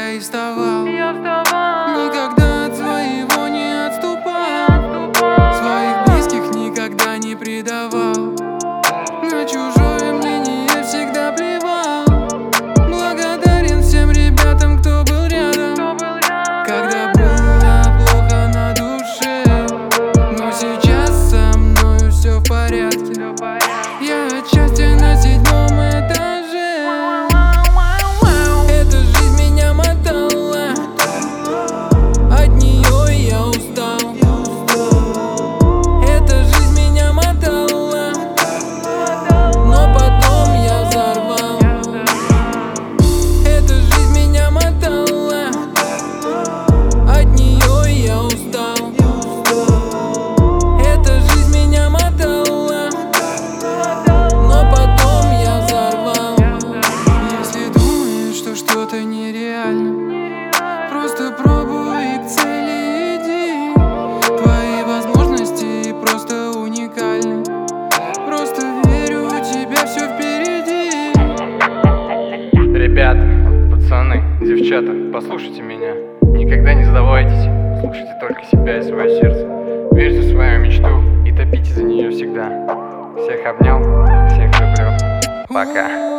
я и вставал. Никогда от своего не отступал, своих близких никогда не предавал, на чужое мнение всегда плевал. Благодарен всем ребятам, кто был рядом, когда было плохо на душе. Но сейчас со мною все в порядке, я отчасти на 7-м этаже. Эта жизнь меня мотала, от нее я устал. Эта жизнь меня мотала, но потом я взорвал. Эта жизнь меня мотала, от нее я устал. Эта жизнь меня мотала, но потом я взорвал. Если думаешь, что что-то нереально, просто пробуй и к цели иди. Твои возможности просто уникальны, просто верю, у тебя все впереди. Ребята, пацаны, девчата, послушайте меня. Никогда не сдавайтесь, слушайте только себя и свое сердце. Верьте в свою мечту и топите за нее всегда. Всех обнял, всех люблю. Пока.